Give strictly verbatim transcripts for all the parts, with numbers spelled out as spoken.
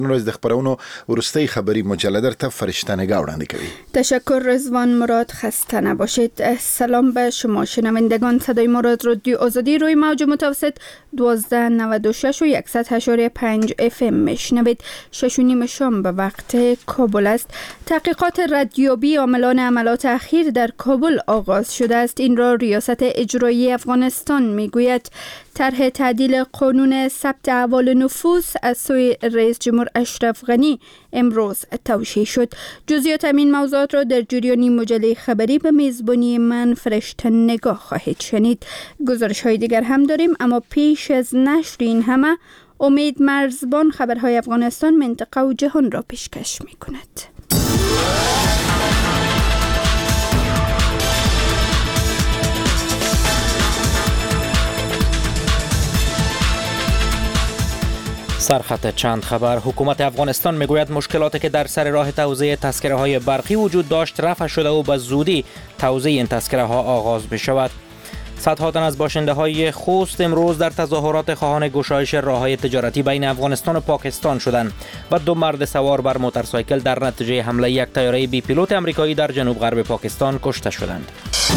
نوز د خبرونو ورستی خبری مجلدر ته فرشته نگاه وړاندې کوي. تشکر رضوان مراد، خسته نباشید. سلام به شما شنوندگان. صدای مراد رادیو آزادی روی موج متوسط دوازده نود و شش و صد و هشت و پنج اف ام میشنوید. شش و نیم شام به وقت کابل است. تحقیقات ردیابی عاملان عملات اخیر در کابل آغاز شده است. این را ریاست اجرایی افغانستان میگوید. طرح تعدیل قانون ثبت احوال نفوس از سوی رئیس جمهور اشرف غنی امروز توشیح شد. جزئیات این موضوعات را در جریان مجله خبری به میزبانی من فرشته نگاه خواهید شنید. گزارش های دیگر هم داریم، اما پیش از نشر این همه امید مرزبان خبرهای افغانستان، منطقه و جهان را پیشکش می کند. سرخط چند خبر. حکومت افغانستان میگوید مشکلاتی که در سر راه توزیع تذکره های برقی وجود داشت رفع شده و به زودی توزیع این تذکره ها آغاز بشود. صدها تن از باشنده های خوست امروز در تظاهرات خواهان گشایش راههای تجارتی بین افغانستان و پاکستان شدند و دو مرد سوار بر موتورسایکل در نتیجه حمله یک طیاره بی پیلوت آمریکایی در جنوب غرب پاکستان کشته شدند.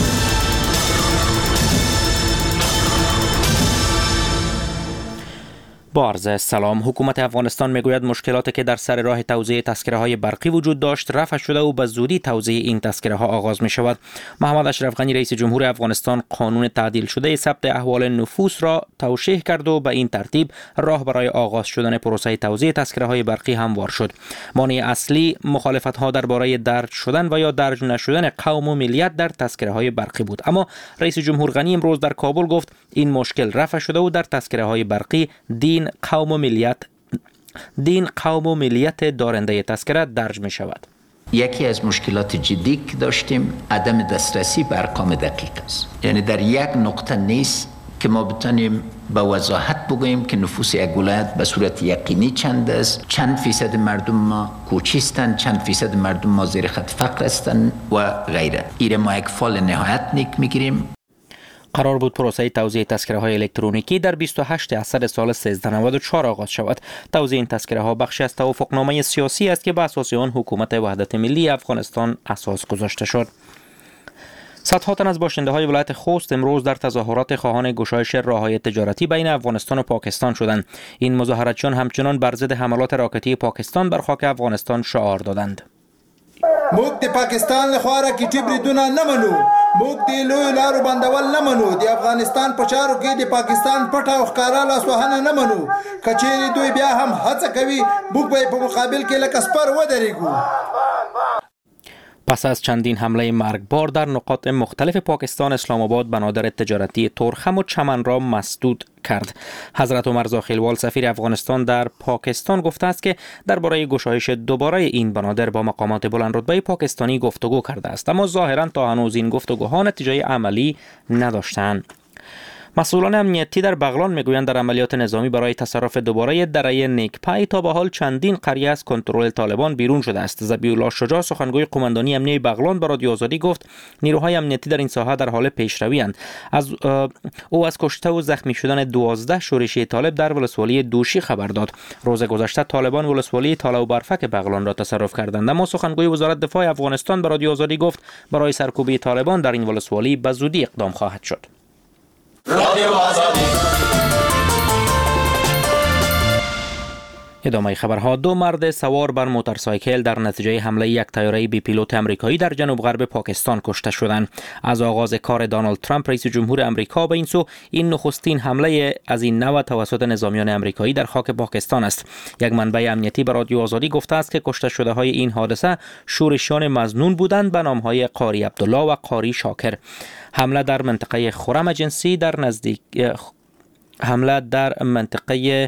با عرض سلام. حکومت افغانستان میگوید مشکلاتی که در سر راه توزیع تذکره های برقی وجود داشت رفع شده و به زودی توزیع این تذکره ها آغاز می شود. محمد اشرف غنی رئیس جمهور افغانستان قانون تعدیل شده ثبت احوال نفوس را توشیح کرد و به این ترتیب راه برای آغاز شدن پروسه توزیع تذکره های برقی هموار شد. مانع اصلی مخالفت ها درباره درج شدن و یا درج نشدن قوم و ملیت در تذکره های برقی بود، اما رئیس جمهور غنی امروز در کابل گفت این مشکل رفع شده و در تذکره های برقی دین قوم و ملیت دین قوم و ملیت دارنده تذکره درج می شود. یکی از مشکلات جدی که داشتیم عدم دسترسی به ارقام دقیق است. یعنی در یک نقطه نیست که ما بتونیم با وضاحت بگوییم که نفوس یک ولایت به صورت یقینی چند است، چند فیصد مردم ما کوچیستند، چند فیصد مردم ما زیر خط فقر هستند و غیره. ایره ما یک فال نهایت نیک میگیریم. قرار بود پروسه توزیع تذکره های الکترونیکی در بیست و هشتم اسد سال سیزده نود و چهار آغاز شود. توزیع این تذکره ها بخشی از توافقنامه سیاسی است که بر اساس آن حکومت وحدت ملی افغانستان اساس گذاشته شد. صدها تن از باشنده های ولایت خوست امروز در تظاهرات خواهان گشایش راههای تجارتی بین افغانستان و پاکستان شدند. این مظاهرتچیان همچنان بر ضد حملات راکتی پاکستان بر خاک افغانستان شعار دادند. موږ د پاکستان لخوا راکټي بریدونه نه منو، موږ د لویو لارو بندول نه منو، د افغانستان په چارو کې د پاکستان پټه او ښکاره لاسوهنه نه منو. که چیرې دوی بیا هم هڅه کوي موږ به په مقابل کې لکه سپر ودرېږو. پس از چندین حمله مرگبار در نقاط مختلف پاکستان، اسلام آباد بنادر تجارتی تورخم و چمن را مسدود کرد. حضرت عمر زاخیلوال سفیر افغانستان در پاکستان گفته است که درباره گشایش دوباره این بنادر با مقامات بلندرتبه پاکستانی گفتگو کرده است، اما ظاهرا تا هنوز این گفتگوها نتیجه عملی نداشتند. مسئولان امنیتی در بغلان میگویند در عملیات نظامی برای تصرف دوباره دره نیکپای تا به حال چندین قریه از کنترل طالبان بیرون شده است. ذبیح الله شجاع سخنگوی قماندانی امنیتی بغلان به رادیو آزادی گفت نیروهای امنیتی در این ساحه در حال پیشروی اند. از او از کشته و زخمی شدن دوازده شورشی طالب در ولسوالی دوشی خبر داد. روز گذشته طالبان ولسوالی تالا و برفک بغلان را تصرف کردند، اما سخنگوی وزارت دفاع افغانستان به رادیو آزادی گفت برای سرکوبی طالبان در این ولسوالی به زودی اقدام خواهد شد. رادیو آزادی. ادامه خبرها. دو مرد سوار بر موتورسایکل در نتیجه حمله یک طیاره بی پیلوت آمریکایی در جنوب غرب پاکستان کشته شدند. از آغاز کار دونالد ترامپ رئیس جمهور آمریکا به این سو این نخستین حمله از این نوع توسط نظامیان آمریکایی در خاک پاکستان است. یک منبع امنیتی به رادیو آزادی گفته است که کشته شده های این حادثه شورشیان مظنون بودند به نام های قاری عبدالله و قاری شاکر. حمله در منطقه خرم جنسی در نزدیک حمله در منطقه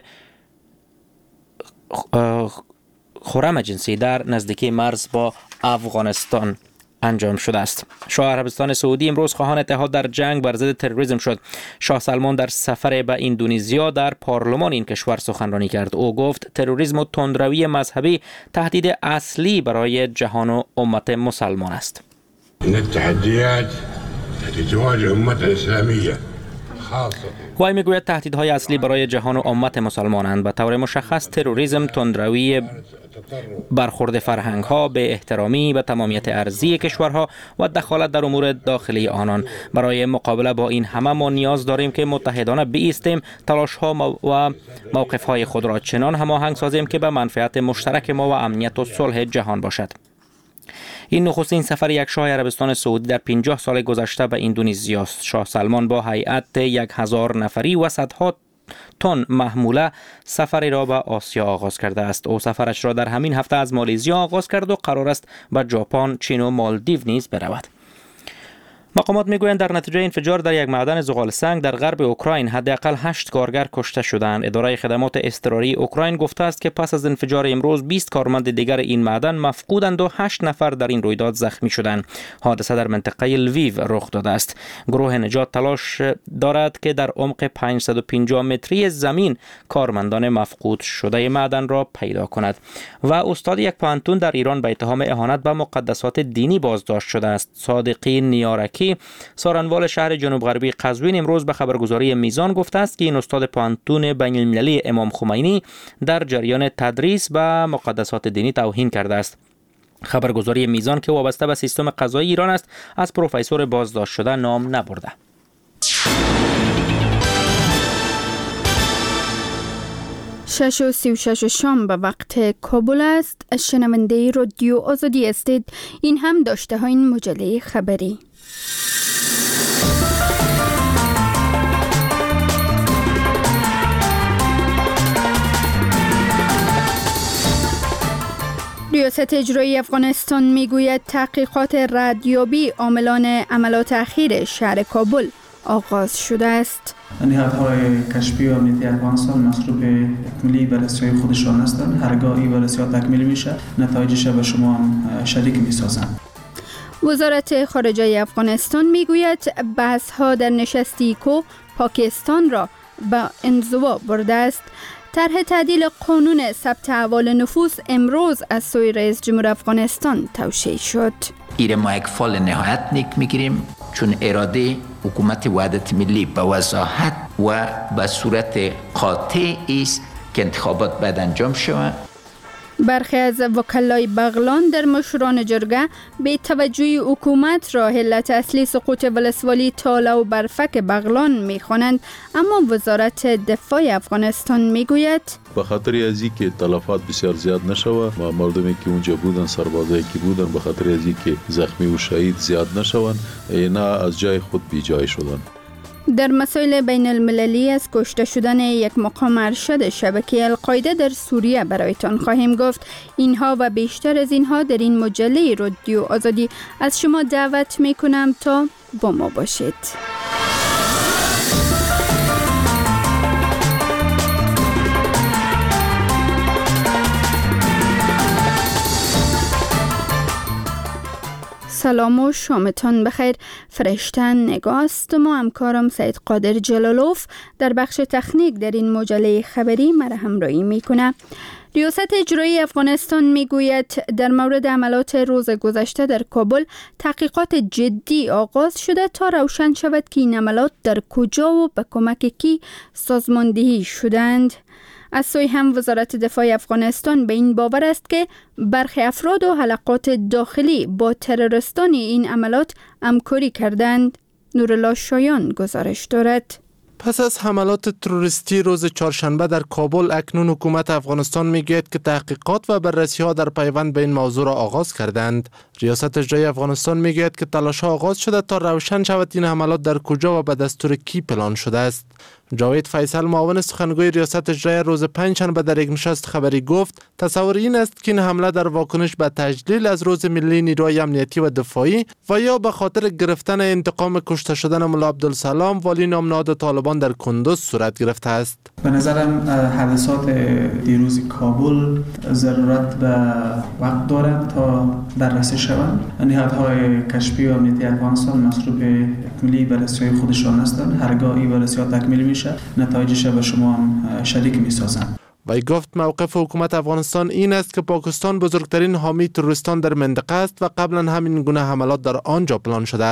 خرم جنسی در نزدیکی مرز با افغانستان انجام شده است. شاه عربستان سعودی امروز خواهان اتحاد در جنگ بر ضد تروریسم شد. شاه سلمان در سفر به اندونزیا در پارلمان این کشور سخنرانی کرد. او گفت تروریسم و تندروی مذهبی تهدید اصلی برای جهان و امت مسلمان است. این التحديات التي تواجه أمتنا الإسلامية وی میگوید تهدیدهای اصلی برای جهان و امت مسلمانند، به طور مشخص تروریسم، تندروی، برخورد فرهنگ ها، به احترامی به تمامیت ارضی کشورها و دخالت در امور داخلی آنان. برای مقابله با این همه ما نیاز داریم که متحدانه بایستیم، تلاش ها و موقف های خود را چنان هماهنگ سازیم که به منفعت مشترک ما و امنیت و صلح جهان باشد. این نخستین سفر یک شاه عربستان سعودی در پنجاه سال گذشته به اندونزیا است. شاه سلمان با هیئت یک هزار نفری و صدها تن محموله سفری را به آسیا آغاز کرده است. او سفرش را در همین هفته از مالزیا آغاز کرد و قرار است به ژاپن، چین و مالدیو نیز برود. مقامات میگویند در نتیجه انفجار در یک معدن زغال سنگ در غرب اوکراین حداقل هشت کارگر کشته شدند. اداره خدمات اضطراری اوکراین گفته است که پس از انفجار امروز بیست کارمند دیگر این معدن مفقودند و هشت نفر در این رویداد زخمی شدند. حادثه در منطقه لویو رخ داده است. گروه نجات تلاش دارد که در عمق پانصد و پنجاه متری زمین کارمندان مفقود شده معدن را پیدا کند. و استاد یک پانتون در ایران به اتهام اهانت به مقدسات دینی بازداشت شده است. صادقی نیارکی، سارنوال شهر جنوب غربی قزوین، امروز به خبرگزاری میزان گفته است که این استاد پانتون بین المللی امام خمینی در جریان تدریس به مقدسات دینی توهین کرده است. خبرگزاری میزان که وابسته به سیستم قضایی ایران است از پروفسور بازداشت شده نام نبرده. شش و سی و شش شام به وقت کابل است. شنونده رادیو آزادی استید. این هم داشته ها این مجله خبری. ریاست اجرایی افغانستان میگوید تحقیقات ردیابی عاملان عملات اخیر شهر کابل آغاز شده است. نهادهای کشفی و امنیتی افغانستان مصروف تکمیلی بررسی‌های خودشان هستند. هرگاه این بررسی‌ها تکمیل میشه نتایجش به شما هم شریک میسازند. وزارت خارجه افغانستان میگوید بحث‌ها در نشست ایکو پاکستان را به انزوا برده است. طرح تعدیل قانون ثبت احوال نفوس امروز از سوی رئیس جمهور افغانستان توشیح شد. ایره ما یک فال نهایت نیک میگیریم، چون اراده حکومت وحدت ملی به وضاحت و به صورت قاطع است که انتخابات باید انجام شود. برخی از وکلای بغلان در مشوران جرگه به توجه حکومت را علت اصلی سقوط ولسوالی تاله و برفک بغلان می‌خوانند، اما وزارت دفاع افغانستان میگوید به خاطر از اینکه تلفات بسیار زیاد نشود و مردمی که اونجا بودن، سربازایی که بودن، به خاطر از اینکه زخمی و شهید زیاد نشوند، اینا از جای خود بی جای شدن. در مسائل بین المللی از کشته شدن یک مقام ارشد شبکه القاعده در سوریه برایتان خواهیم گفت. اینها و بیشتر از اینها در این مجله رادیو آزادی از شما دعوت می کنم تا با ما باشید. سلام و شامتان بخیر. فرشتن نگاست. ما همکارم سید قادر جلالوف در بخش تکنیک در این مجله خبری مرا همراهی میکنه. ریاست اجرایی افغانستان میگوید در مورد عملات روز گذشته در کابل تحقیقات جدی آغاز شده تا روشن شود که این عملات در کجا و به کمک کی سازماندهی شدند. از سوی هم وزارت دفاع افغانستان به این باور است که برخی افراد و حلقات داخلی با تروریستان این عملات همکاری کردند. نورالله شایان گزارش دارد. پس از حملات تروریستی روز چهارشنبه در کابل، اکنون حکومت افغانستان میگوید که تحقیقات و بررسی‌ها در پیوند به این موضوع را آغاز کردند. ریاست اجرایی افغانستان میگوید که تلاش‌ها آغاز شده تا روشن شود این حملات در کجا و به دستور کی پلان شده است. جاوید فیصل، معاون سخنگوی ریاست اجرایی، روز پنجشنبه در یک نشست خبری گفت تصور این است که این حمله در واکنش به تجلیل از روز ملی نیروی امنیتی و دفاعی و یا به خاطر گرفتن انتقام کشته شدن ملا عبدالسلام والی نامنهاد طالبان در کندوز صورت گرفته است. به نظرم حادثات دیروز کابل ضرورت به وقت دارد تا بررسی شوند. نهادهای کشفی و امنیتی افغانستان مصروف تکمیلی بررسی‌های خودشان هستند. هرگاه این بررسی‌ها تکمیل میشه نتایجش به شما هم شریک میسازند. وی گفت موقف حکومت افغانستان این است که پاکستان بزرگترین حامی تروریستان در منطقه است و قبلا همین گونه حملات در آنجا پلان شده است.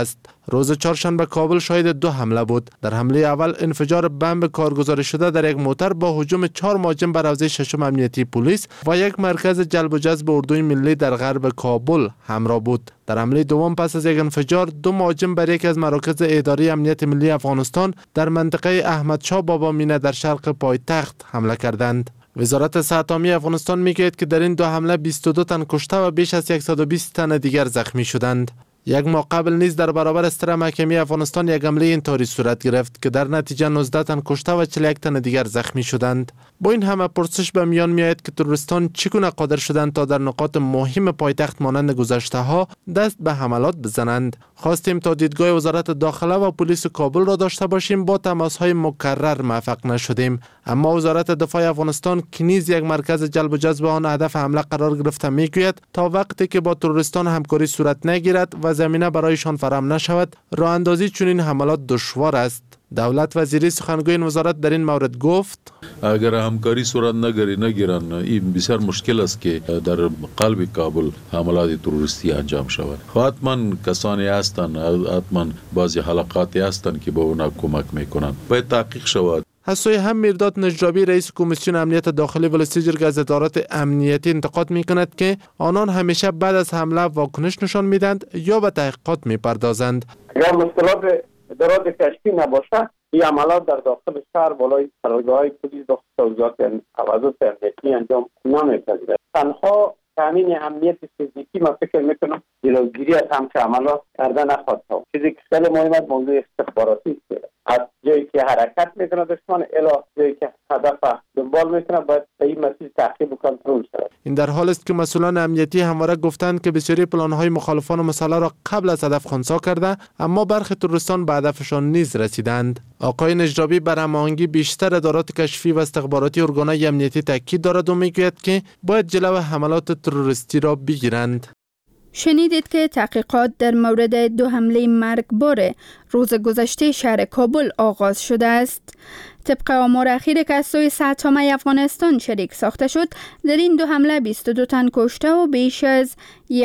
روز چهارشنبه کابل شاهد دو حمله بود. در حمله اول انفجار بمب کارگزاری شده در یک موتر با هجوم چهار مهاجم بر حوزه ششم امنیتی پلیس و یک مرکز جلب و جذب اردوی ملی در غرب کابل همراه بود. در حمله دوم پس از یک انفجار دو مهاجم بر یکی از مراکز اداری امنیت ملی افغانستان در منطقه احمد شاه بابا مینه در شرق پایتخت حمله کردند. وزارت صحت عامه افغانستان میگوید که در این دو حمله بیست و دو تن کشته و بیش از صد و بیست تن دیگر زخمی شدند. یک ماه قبل نیز در برابر استر محکمه افغانستان یک حمله انتحاری صورت گرفت که در نتیجه نوزده تن کشته و چهل و یک تن دیگر زخمی شدند. با این همه پرسش به میان میآید که تروریستان چگونه قادر شدند تا در نقاط مهم پایتخت مانند گذشته ها دست به حملات بزنند. خواستیم تا دیدگاه وزارت داخله و پلیس کابل را داشته باشیم، با تماس های مکرر موفق نشدیم. اما وزارت دفاع افغانستان که نیز یک مرکز جلب و جذب آن هدف حمله قرار گرفته میگوید تا وقتی که با تروریستان همکاری صورت نگیرد و زمینه برایشان فراهم نشود، راه اندازی چنین حملات دشوار است. دولت وزیری سخنگوی این وزارت در این مورد گفت: اگر همکاری صورت نگیری نگیرن این بسیار مشکل است که در قلب کابل حملات تروریستی انجام شود. حتما کسانی هستند، حتما بعضی حلقاتی هستند که به اونا کمک میکنند. باید تحقیق شود. از سوی هم میرداد نجرابی رئیس کمیسیون امنیت داخلی ولسیجر از ادارات امنیتی انتقاد میکند که آنان همیشه بعد از حمله واکنش نشان میدند یا به تحقیقات میپردازند. اگر مشکلات ادارات کشفی نباشه، این عملات در داخل شهر بالای قرارگاه‌های پلیس و توضیحات توسط امنیتی انجام نمی‌پذیرد. تنها تامین امنیت فیزیکی ما فکر میکنم جلوگیری از همچه عملات کرده نخواهد شد. چیزی که خیلی مهم است موضوع استخباراتی است. از جایی که حرکت میکنه دشمن الی جایی که هدف دنبال میکنه باید به این مسیر تعقیب و کنترل شود. این در حال است که مسئولان امنیتی همواره گفتند که بسیاری پلان‌های مخالفان مسلح را قبل از هدف خنثی کرده، اما برخی تروریستان به هدفشان نیز رسیدند. آقای نجرابی بر هماهنگی بیشتر ادارات کشفی و استخباراتی ارگان‌های امنیتی تاکید دارد و میگوید که باید جلو حملات تروریستی را بگیرند. شنیدید که تحقیقات در مورد دو حمله مرگبار روز گذشته شهر کابل آغاز شده است. طبق آمار اخیر که از سوی صحت عامه افغانستان شریک ساخته شد، در این دو حمله بیست و دو تن کشته و بیش از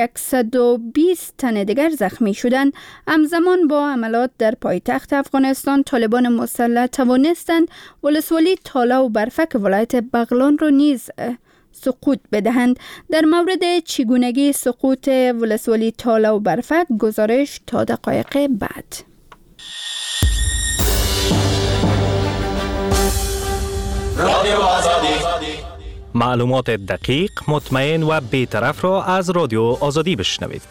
صد و بیست تن دیگر زخمی شدند. همزمان با حملات در پایتخت افغانستان، طالبان مسلح توانستند ولسوالی تالا و برفک ولایت بغلان را نیز سقوط بدهند. در مورد چگونگی سقوط ولسوالی تالا و برفک گزارش تا دقایق بعد. رادیو آزادی، معلومات دقیق، مطمئن و بی‌طرف را از رادیو آزادی بشنوید.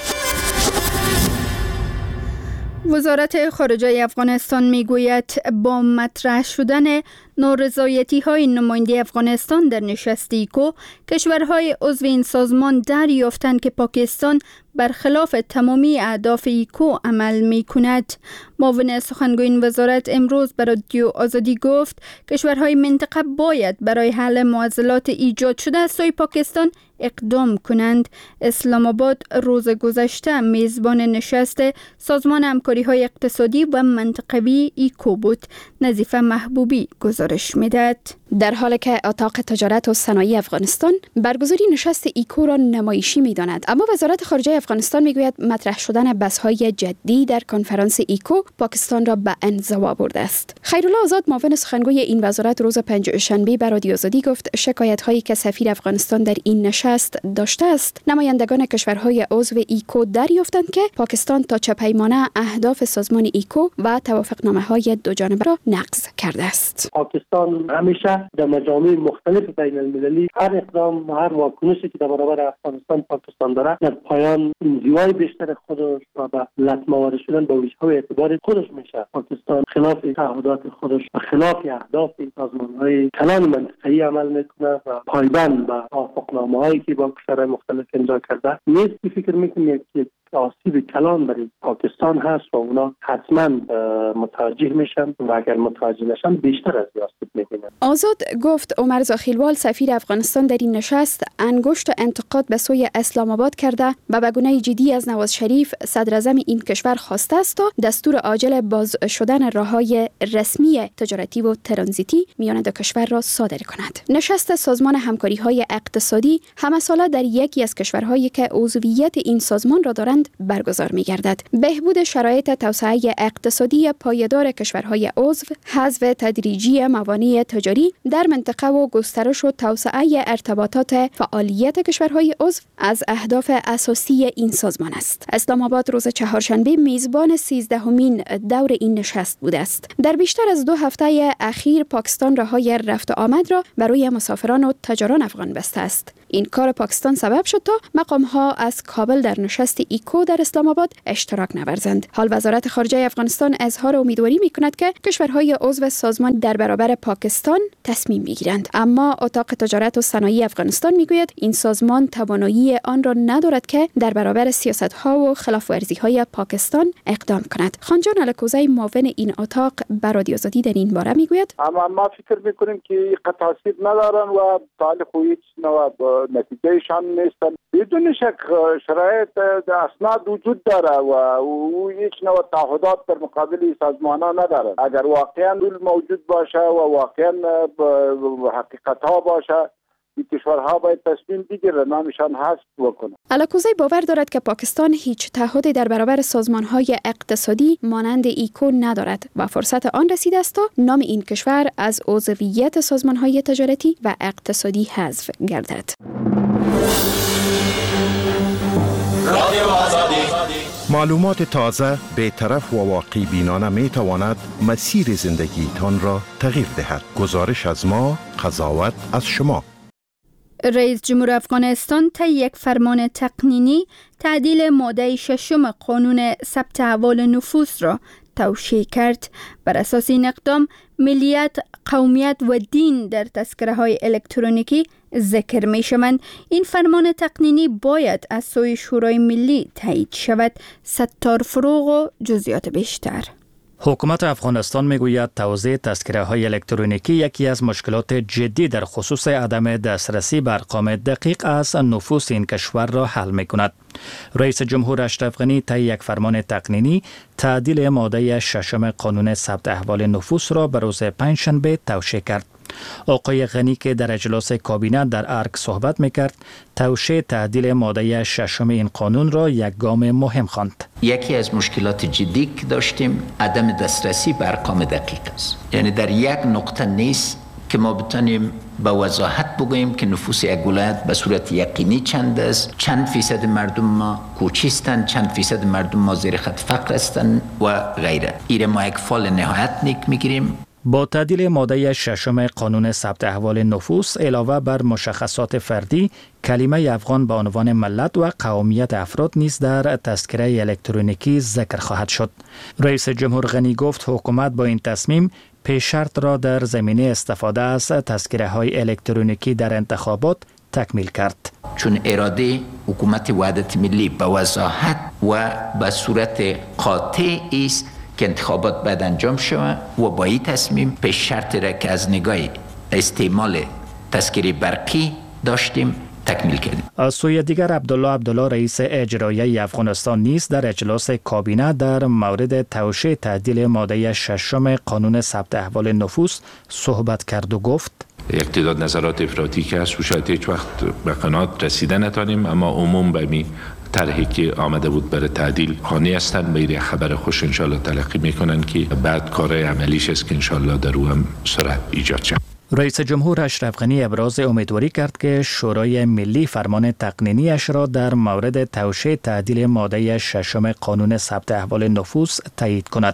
وزارت خارجه افغانستان میگوید با مطرح شدن نارضایتی های نماینده افغانستان در نشست ایکو، کشورهای عضو این سازمان دریافتند که پاکستان برخلاف تمامی اهداف ایکو عمل می کند. معاون سخنگوی این وزارت امروز به رادیو آزادی گفت کشورهای منطقه باید برای حل معضلات ایجاد شده از سوی پاکستان اقدام کنند. اسلام آباد روز گذشته میزبان نشست سازمان همکاری های اقتصادی و منطقوی ایکو بود. نظیفه محبوبی گزارش میداد. در حالی که اتاق تجارت و صنایع افغانستان برگزاری نشست ایکو را نمایشی می‌داند، اما وزارت خارجه افغانستان میگوید مطرح شدن بحث‌های جدی در کنفرانس ایکو پاکستان را به انزوا برده است. خیرالله آزاد معاون سخنگوی این وزارت روز پنجشنبه به رادیو آزادی گفت شکایت‌هایی که سفیر افغانستان در این نشست داشته است، نمایندگان کشورهای عضو ایکو دریافتند که پاکستان تا چه پیمانه اهداف سازمان ایکو و توافقنامه‌های دو جانبه را نقض کرده است. پاکستان همیشه در مجامع مختلف بین المللی هر اقدام و هر واکنشی که در برابر افغانستان پاکستان داره در پایان انزوای بیشتر خودش و به لطمه‌آور شدن با وجه‌های اعتبار خودش میشه. پاکستان خلاف تعهدات خودش و خلاف اهداف سازمان‌های کلان منطقه‌ای عمل میکنه و پایبند به توافقنامه‌هایی که با کشورهای مختلف امضا کرده نیست. فکر میکنم یک آسیب کلان برای پاکستان هست و اونا حتما متوجه میشن و اگر متوجه نشن بیشتر از آسیب میبینن. آزاد آزاد گفت عمر زاخیلوال سفیر افغانستان در این نشست انگشت انتقاد به سوی اسلام آباد کرده و به گونه جدی از نواز شریف صدر اعظم این کشور خواسته است تا دستور عاجل باز شدن راههای رسمی تجارتی و ترانزیتی میان دو کشور را صادر کند. نشست سازمان همکاری های اقتصادی همه ساله در یکی از کشورهایی که عضویت این سازمان را دارند برگزار می گردد. بهبود شرایط توسعه اقتصادی پایدار کشورهای عضو، حذف تدریجی موانع تجاری در منطقه و گسترش و توسعه ارتباطات فعالیت کشورهای عضو از اهداف اساسی این سازمان است. اسلام آباد روز چهارشنبه میزبان سیزدهمین دور این نشست بوده است. در بیشتر از دو هفته اخیر پاکستان راههای رفت و آمد را برای مسافران و تجاران افغان بسته است. این کار پاکستان سبب شد تا مقام‌ها از کابل در نشست ایکو در اسلام آباد اشتراک نورزند. حال وزارت خارجه افغانستان اظهار امیدواری می‌کند که کشورهای عضو سازمان در برابر پاکستان تصمیم بگیرند، اما اتاق تجارت و صنایع افغانستان میگوید این سازمان توانایی آن را ندارد که در برابر سیاست‌ها و خلاف‌ورزی‌های پاکستان اقدام کند. خانجان الکوزی معاون این اتاق بر رادیو آزادی در این باره میگوید اما ما فکر می‌کنیم که تاثیر ندارن و تعالی هیچ نوع نتیجهشان نیستن. بدون شک شرایط اسناد وجود داره و او هیچ نوع تعهدات در مقابل سازمان‌ها نداره. اگر واقعا موجود باشه و واقعا حقیقت‌ها باشه، این کشورها باید تصمیم بگیرن نامشان حذف بکنه. الکوزی باور دارد که پاکستان هیچ تعهدی در برابر سازمان‌های اقتصادی مانند ایکو ندارد و فرصت آن رسیده است تا نام این کشور از عضویت سازمان‌های تجارتی و اقتصادی حذف گردد. معلومات تازه، بی‌طرف و واقعی بینانه می تواند مسیر زندگیتان را تغییر دهد. گزارش از ما، قضاوت از شما. رئیس جمهور افغانستان طی یک فرمان تقنینی تعدیل ماده ششم قانون ثبت احوال نفوس را توشیح کرد. بر اساس این اقدام ملیت، قومیت و دین در تذکره های الکترونیکی ذکر می شوند. این فرمان تقنینی باید از سوی شورای ملی تایید شود. ستار فروغ و جزئیات بیشتر. حکومت افغانستان میگوید توزیع تذکره های الکترونیکی یکی از مشکلات جدی در خصوص عدم دسترسی به ارقام دقیق از نفوس این کشور را حل می کند. رئیس جمهور اشرف غنی طی یک فرمان تقنینی تعدیل ماده ششم قانون ثبت احوال نفوس را به روز پنجشنبه توشیح کرد. آقای غنی که در اجلاس کابینه در ارگ صحبت میکرد، توشیح تعدیل ماده ششم این قانون را یک گام مهم خواند. یکی از مشکلات جدی که داشتیم عدم دسترسی به ارقام دقیق است. یعنی در یک نقطه نیست که ما بتانیم با وضاحت بگوییم که نفوس یک ولایت به صورت یقینی چند است، چند فیصد مردم ما کوچیستند، چند فیصد مردم ما زیر خط فقر هستند و غیره. ایره ما یک فال نهایت نیک میگیریم. با تعدیل ماده ششم قانون ثبت احوال نفوس علاوه بر مشخصات فردی، کلمه افغان به عنوان ملت و قومیت افراد نیز در تذکره الکترونیکی ذکر خواهد شد. رئیس جمهور غنی گفت حکومت با این تصمیم پیش شرط را در زمینه استفاده از تذکره های الکترونیکی در انتخابات تکمیل کرد. چون اراده حکومت وحدت ملی به وضاحت و به صورت قاطع است که انتخابات باید انجام شود و با این تصمیم پیش شرط را که از نگاه استعمال تذکره برقی داشتیم تکمیل کردیم. از سوی دیگر عبدالله عبدالله رئیس اجرایی افغانستان نیز در اجلاس کابینه در مورد توشیح تعدیل ماده ششم قانون ثبت احوال نفوس صحبت کرد و گفت یک تعداد نظرات افراطی که هست و شاید هیچ وقت به قناعت رسیده نتانیم، اما عموم به می طرحی که آمده بود برای تعدیل قانع هستند. به خبر خوش انشالله تلقی میکنن که بعد کار عملیش است که انشالله در او هم سرعت ایجاد شد. رئیس جمهور اشرف غنی ابراز امیدواری کرد که شورای ملی فرمان تقنینیش را در مورد توشیح تعدیل ماده ششم قانون ثبت احوال نفوس تایید کند.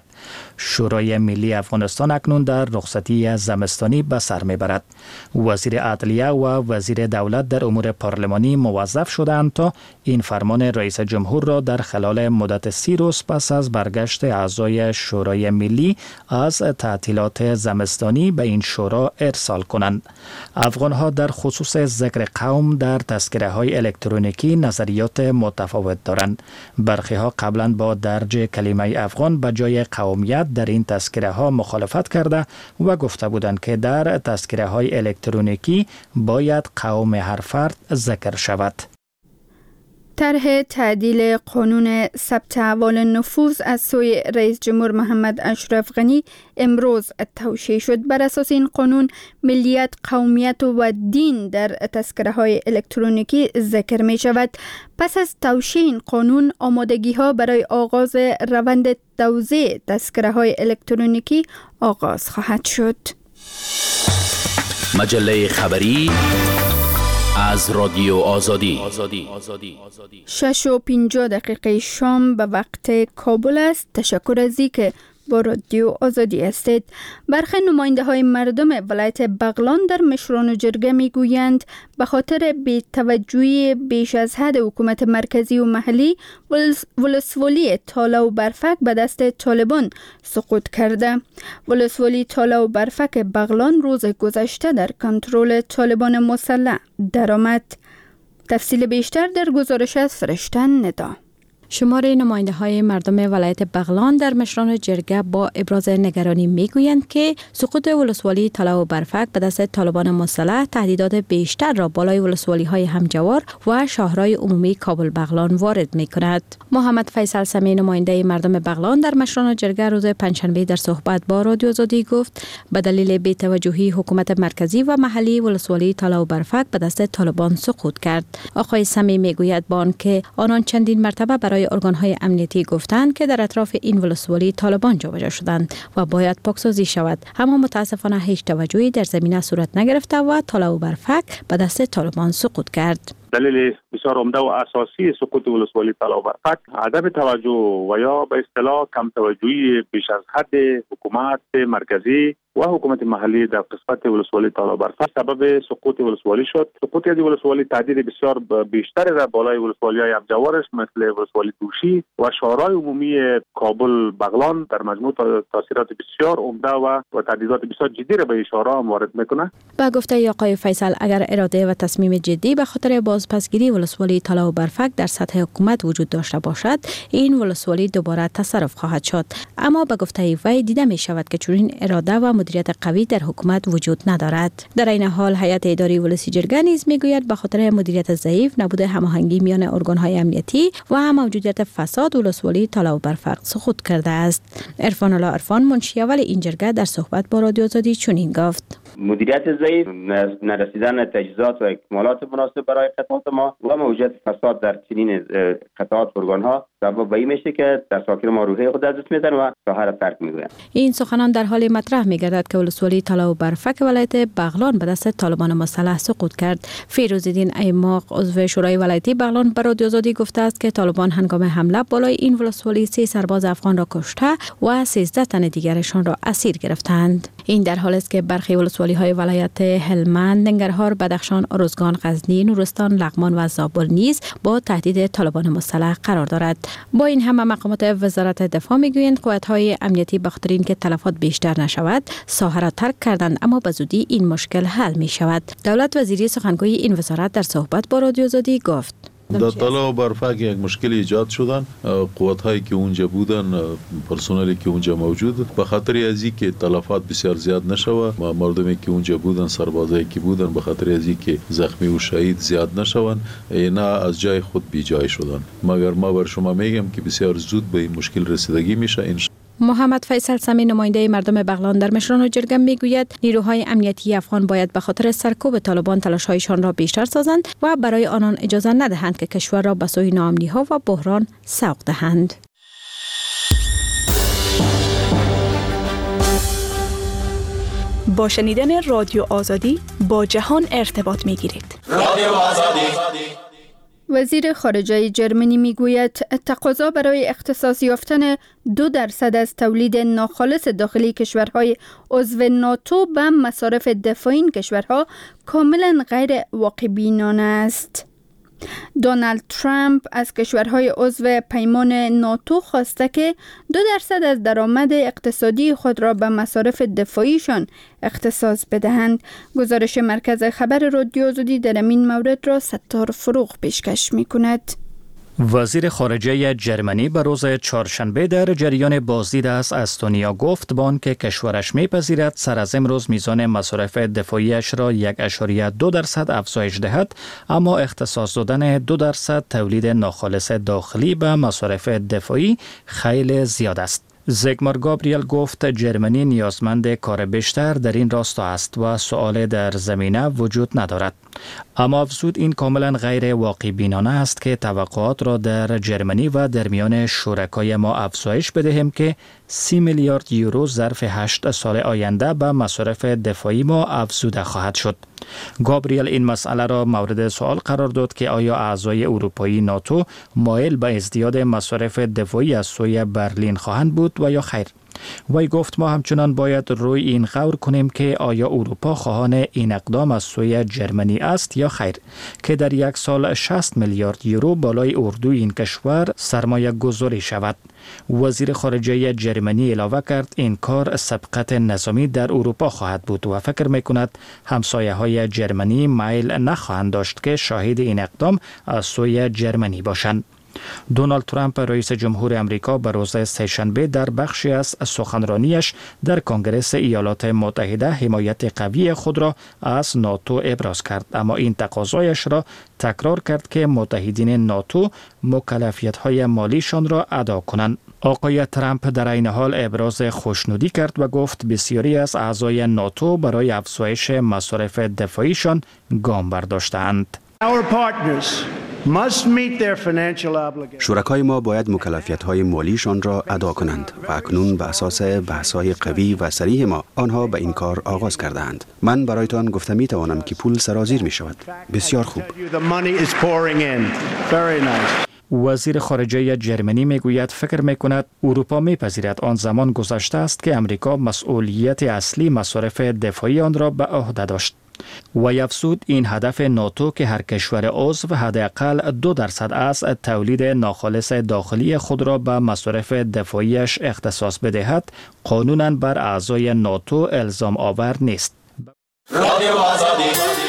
شورای ملی افغانستان اکنون در رخصتی زمستانی به سر میبرد. وزیر عدلیه و وزیر دولت در امور پارلمانی موظف شدند تا این فرمان رئیس جمهور را در خلال مدت سی روز پس از برگشت اعضای شورای ملی از تعطیلات زمستانی به این شورا ارسال ارسال کنند. افغان ها در خصوص ذکر قوم در تذکره های الکترونیکی نظریات متفاوت دارند. برخی ها قبلا با درج کلمه افغان به جای قومیت در این تذکره ها مخالفت کرده و گفته بودند که در تذکره های الکترونیکی باید قوم هر فرد ذکر شود. طرح تعدیل قانون ثبت احوال نفوذ از سوی رئیس جمهور محمد اشرف غنی امروز توشیح شد. بر اساس این قانون ملیت، قومیت و دین در تذکره های الکترونیکی ذکر می شود. پس از توشیح این قانون آمادگی ها برای آغاز روند توزیع تذکره های الکترونیکی آغاز خواهد شد. مجله خبری از رادیو آزادی. شش و پنجاه دقیقه شام به وقت کابل است. تشکر از اینکه با رادیو آزادی هستید. برخی نماینده های مردم ولایت بغلان در مشران و جرگه می گویند به خاطر بی‌توجهی بیش از حد حکومت مرکزی و محلی ولسوالی تالا و برفک به دست طالبان سقوط کرده. ولسوالی تالا و برفک بغلان روز گذشته در کنترل طالبان مسلح درآمد. تفصیل بیشتر در گزارش از فرشته ندا. شمار نماینده های مردم ولایت بغلان در مشران جرگه با ابراز نگرانی می گویند که سقوط ولسوالی تالا و برفک به دست طالبان مسلح تهدیدات بیشتر را بالای ولسوالی های همجوار و شاهرای عمومی کابل بغلان وارد می کند. محمد فیصل سمی نماینده مردم بغلان در مشران جرگه روز پنجشنبه در صحبت با رادیو آزادی گفت به دلیل بی‌توجهی حکومت مرکزی و محلی ولسوالی تالا و برفک به دست طالبان سقوط کرد. آقای سمی می گوید با آنکه آنان چندین مرتبه برای ارگان‌های امنیتی گفتند که در اطراف این ولسوالی طالبان جابجا شدند و باید پاکسازی شود، اما متاسفانه هیچ توجهی در زمینه صورت نگرفته و تالا و برفک به دست طالبان سقوط کرد. دلیل بسیار عمده و اساسی سقوط ولسوالی تالا و برفک عدم توجه و یا به اصطلاح کم توجهی بیش از حد حکومت مرکزی و حکومت محلی در قسمت ولسوالی تالا و برفک سبب سقوط ولسوالی شد. سقوط از ولسوالی تهدید بسیار بیشتری را بالای ولسوالی‌های همجوارش مثل ولسوالی دوشی و شورای عمومی کابل بغلان در مجموع تاثیرات بسیار عمده و و تهدیدات بسیار جدی را به شورا وارد میکنه. با گفته آقای فیصل اگر اراده و تصمیم جدی به خاطر بازپسگیری ولسوالی تالا و برفک در سطح حکومت وجود داشته باشد، این ولسوالی دوباره تصرف خواهد شد. اما به گفته وی دیده می شود که چنین اراده و مدیریت قوی در حکومت وجود ندارد. در این حال هیئت اداری ولسی جرگه نیز میگوید به خاطر مدیریت ضعیف، نبود هماهنگی میان ارگان‌های امنیتی و موجودیت فساد ولسوالی تالا و برفک سقوط کرده است. عرفان الله عرفان منشی اول این جرگه در صحبت با رادیو آزادی چنین گفت: مدیریت ضعیف، نرسیدن تجهیزات و اکمالات مناسب برای قطعات ما و موجودیت فساد در چنین قطعات و ارگان‌ها سبب به این میشه که در ساکن ما روحیه خود از دست میدن و شهر ترک میگویند. این سخنان در حال مطرح میگردد که ولسوالی تالا و برفک ولایت بغلان به دست طالبان مسلح سقوط کرد. فیروزالدین ایماق عضو شورای ولایتی بغلان به رادیو آزادی گفته است که طالبان هنگام حمله بالای این ولسوالی سه سرباز افغان را کشته و سیزده تن دیگرشان را اسیر گرفتند. این در حالی است که برخی ولسوالی های ولایت هلمند، ننگرهار، بدخشان، ارزگان، غزنی، نورستان، لغمان و زابل نیز با تهدید طالبان مسلح قرار دارد. با این همه مقامات وزارت دفاع میگویند قوت‌های امنیتی به خاطر اینکه تلفات بیشتر نشود ساحه را ترک کردند، اما به زودی این مشکل حل می شود. دولت وزیری سخنگوی این وزارت در صحبت با رادیو آزادی گفت: در تالا و برفک یک مشکل ایجاد شدن. قوت هایی که اونجا بودن، پرسنلی که اونجا موجود، به خاطر از اینکه تلفات بسیار زیاد نشوه، مردمی که اونجا بودن، سربازایی که بودن، به خاطر از اینکه زخمی و شهید زیاد نشون، اینا از جای خود بی جای شدن. مگر ما بر شما میگم که بسیار زود به این مشکل رسیدگی میشه. محمد فیصل سمی نماینده مردم بغلان در مشران و جرگه میگوید نیروهای امنیتی افغان باید به خاطر سرکوب طالبان تلاش‌هایشان را بیشتر سازند و برای آنان اجازه ندهند که کشور را به سوی ناامنی‌ها و بحران سوق دهند. با شنیدن رادیو آزادی با جهان ارتباط میگیرید. رادیو آزادی. وزیر خارجه جرمنی میگوید تقاضا برای اختصاص یافتن دو درصد از تولید ناخالص داخلی کشورهای عضو ناتو به مصارف دفاعی این کشورها کاملا غیر واقع بینانه است. دونالد ترامپ از کشورهای عضو پیمان ناتو خواسته که دو درصد از درآمد اقتصادی خود را به مصارف دفاعیشان اختصاص بدهند. گزارش مرکز خبر رادیو آزادی در این مورد را ستار فروغ پیشکش می‌کند. وزیر خارجه جرمنی به روز چهارشنبه در جریان بازدید از استونیا گفت با آنکه کشورش می‌پذیرد سر از امروز میزان مصارف دفاعیش را یک ممیز دو درصد افزایش دهد، اما اختصاص دادن دو درصد تولید ناخالص داخلی به مصارف دفاعی خیلی زیاد است. زیگمار گابریل گفت جرمنی نیازمند کار بیشتر در این راستا است و سؤال در زمینه وجود ندارد. اما افزود این کاملا غیر واقع بینانه است که توقعات را در جرمنی و در میان شرکای ما افزایش بدهیم که سی میلیارد یورو ظرف هشت سال آینده به مصارف دفاعی ما افزوده خواهد شد. گابریل این مسئله را مورد سوال قرار داد که آیا اعضای اروپایی ناتو مایل به ازدیاد مصارف دفاعی از سوی برلین خواهند بود و یا خیر. وی گفت ما همچنان باید روی این غور کنیم که آیا اروپا خواهان این اقدام از سوی جرمنی است یا خیر، که در یک سال شصت میلیارد یورو بالای اردوی این کشور سرمایه گذاری شود. وزیر خارجه جرمنی علاوه کرد این کار سبقت نظامی در اروپا خواهد بود و فکر میکند همسایه های جرمنی میل نخواهند داشت که شاهد این اقدام از سوی جرمنی باشند. دونالد ترامپ رئیس جمهور امریکا به روز سه‌شنبه در بخشی از سخنرانیش در کنگره ایالات متحده حمایت قوی خود را از ناتو ابراز کرد، اما این تقاضایش را تکرار کرد که متحدین ناتو مکلفیت‌های مالیشان را ادا کنند. آقای ترامپ در این حال ابراز خوشنودی کرد و گفت بسیاری از اعضای ناتو برای افزایش مصارف دفاعیشان گام برداشتند. شرکای ما باید مکلفیت‌های مالیشان را ادا کنند و اکنون به اساس بحث‌های قوی و صریح ما آنها به این کار آغاز کردند. من برایتان گفته می توانم که پول سرازیر می شود. بسیار خوب. وزیر خارجه جرمنی میگوید فکر میکند اروپا میپذیرد آن زمان گذشته است که امریکا مسئولیت اصلی مصارف دفاعی آن را به عهده داشت. و افزود این هدف ناتو که هر کشور عضو حداقل دو درصد از تولید ناخالص داخلی خود را به مصارف دفاعیش اختصاص بدهد قانونا بر اعضای ناتو الزام آور نیست. رادیو آزادی.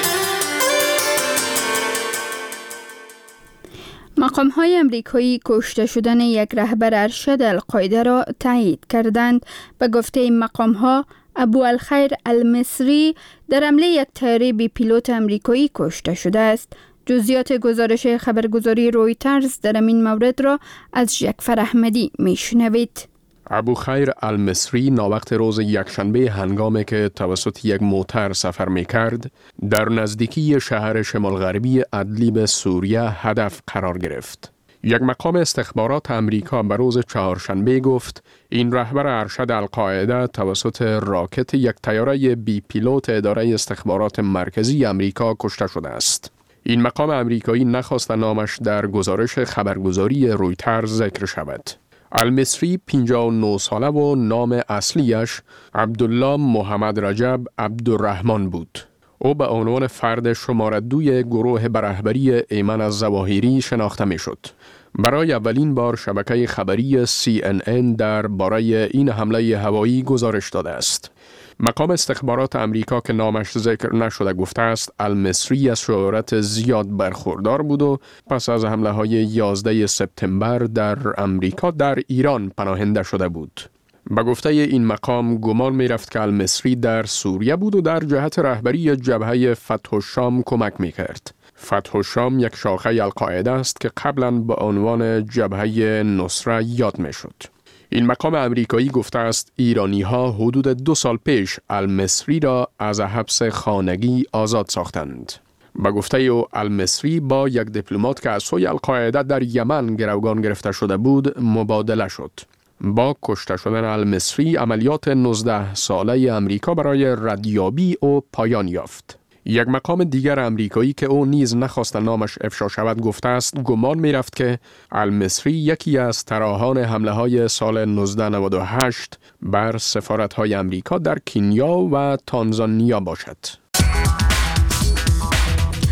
مقام های امریکایی کشته شدن یک رهبر ارشد القاعده را تایید کردند. به گفته این مقام ها ابو الخیر المصری در حمله یک طیاره بی پیلوت امریکایی کشته شده است. جزئیات گزارش خبرگزاری رویترز در این مورد را از جعفر احمدی میشنوید. ابو خیر المصری ناوقت روز یکشنبه هنگامی که توسط یک موتر سفر می کرد در نزدیکی شهر شمال غربی ادلیب سوریه هدف قرار گرفت. یک مقام استخبارات امریکا به روز چهارشنبه گفت این رهبر ارشد القاعده توسط راکت یک طیاره بی پیلوت اداره استخبارات مرکزی امریکا کشته شده است. این مقام امریکایی نخواست نامش در گزارش خبرگزاری رویترز ذکر شود. المصری پنجاه و نه ساله و نام اصلیش عبدالله محمد رجب عبدالرحمن بود. او به عنوان فرد شماره دوی گروه برهبری ایمن الظواهری شناخته می شد. برای اولین بار شبکه خبری سی ان ان در باره این حمله هوایی گزارش داده است. مقام استخبارات امریکا که نامش ذکر نشده گفته است المصری از شهرت زیاد برخوردار بود و پس از حمله های یازده سپتامبر در امریکا در ایران پناهنده شده بود. به گفته این مقام گمان می رفت که المصری در سوریه بود و در جهت رهبری جبهه فتح الشام کمک می کرد. فتح الشام یک شاخه القاعده است که قبلا به عنوان جبهه نصره یاد می شد. این مقام امریکایی گفته است ایرانی ها حدود دو سال پیش المصری را از حبس خانگی آزاد ساختند. به گفته او المصری با یک دیپلمات که از سوی القاعده در یمن گروگان گرفته شده بود مبادله شد. با کشته شدن المصری عملیات نوزده ساله امریکا برای ردیابی او پایان یافت. یک مقام دیگر امریکایی که او نیز نخواست نامش افشا شود گفته است گمان می رفت که المصری یکی از طراحان حمله های سال نوزده نود و هشت بر سفارت های امریکا در کنیا و تانزانیا باشد.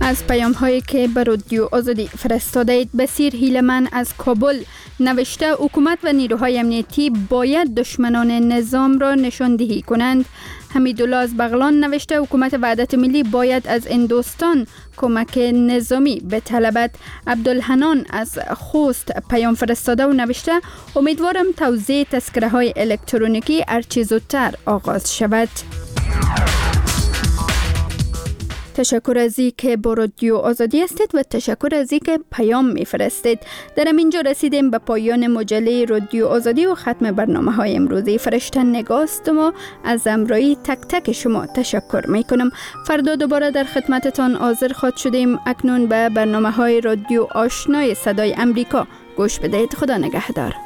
از پیام هایی که به رادیو آزادی فرستاده اید، بسیر هیلمن از کابل نوشته حکومت و نیروهای امنیتی باید دشمنان نظام را نشاندهی کنند. حمیدالله از بغلان نوشته حکومت وحدت ملی باید از هندوستان کمک نظامی بطلبد. عبدالحنان از خوست پیام فرستاده و نوشته امیدوارم توزیع تذکره های الکترونیکی هرچه زودتر آغاز شود. تشکر از این که با رادیو آزادی هستید و تشکر از این که پیام میفرستید. در اینجا رسیدیم به پایان مجله رادیو آزادی و ختم برنامه های امروزی. فرشته نگاست ما از همراهی تک تک شما تشکر میکنم. فردا دوباره در خدمتتان حاضر خواهد شدیم. اکنون به برنامه های رادیو آشنای صدای امریکا گوش بدهید. خدا نگهدار.